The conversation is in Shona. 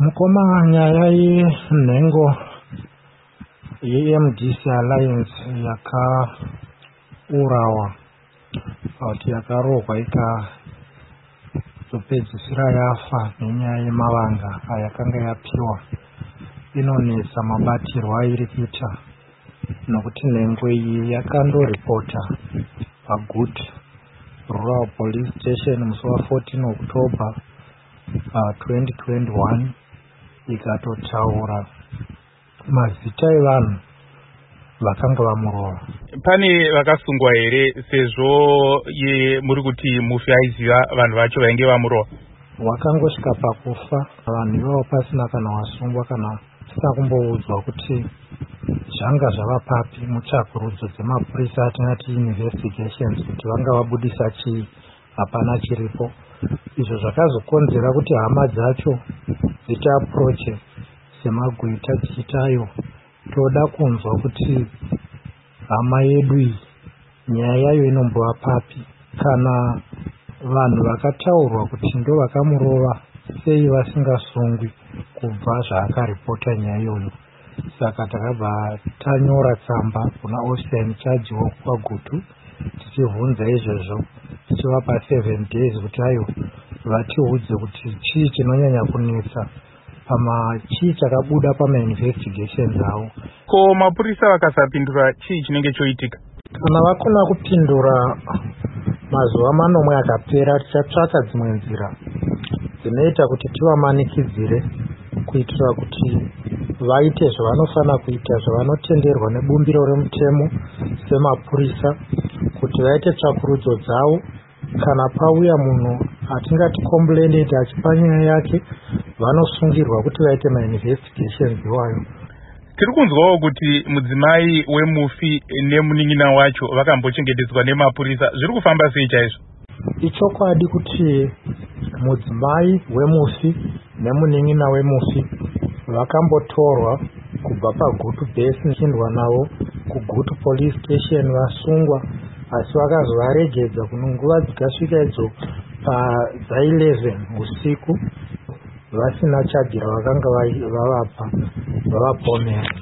Mukoma nyaya yenhengo yeMDC Alliance yakaurawa kuti yakarohwa ikazopedzisira yafa nenyaya yemavanga ayakanga yapiwa. Inonetsa mabatirwo airi kuita nokuti nhengo iyi yakandoripota paGutu Rural Police Station musi wa14 October 2021 ikatotaura mazita evanhu vakanga vamurova. Pane vakasungwa here sezvo muri kuti mufi aiziva vanhu vacho vainge vamurova? Wakangosvika pakufa vanhu ivavo pasina kana wasungwa kana tisina kumboudzwa kuti zvanga zvava papi mutsvakurudzo dzemapurisa atingati investigations kuti vanga vabudisa chii. Hapana chiripo. Izvo zvakazokonzera kuti hama dzacho dzitiaproche semagwita dzichitayo toda kunzwa kuti hama yedu iyi nyaya yayo inombova papi, kana vanhu vakataurwa kuti ndo vakamurova sei vasingasungwi kubva zvaakaripota nyaya iyoyo. Saka takabva tanyora tsamba kuna officer in charge waGutu tichibvunza izvozvo, tichivapa 7 days kuti ayo vatiudze kuti chii chinonyanya kunetsa chii chakabuda pamainvestigations avo. Ko mapurisa vakasapindura chii chinenge choitika? Kana vakona kupindura mazuva manomwe akapera, tichatsvaka dzimwe nzira dzinoita kuti tivamanikidzire kuitira kuti vaite zvavanofanira kuita, zvavanotenderwa nebumbiro remutemo semapurisa, kuti vaite tsvakurudzo dzavo. Kana pauya munhu atingati complainant achipa nyaya yake, vanosungirwa kuti vaite mainvestigations iwayo. Tiri kunzwawo kuti mudzimai wemufi nemunin'ina wacho vakambochengetedzwa nemapurisa. Zviri kufamba sei chaizvo? Ichokwadi kuti mudzimai wemufi nemunin'ina wemufi vakambotorwa kubva paGutu base nichindwa navo kuGutu police station vasungwa, asi vakazovaregedza kunonguva dzikasvika idzo dza11 usiku vasina chaji ravakanga vavapa vavapomera.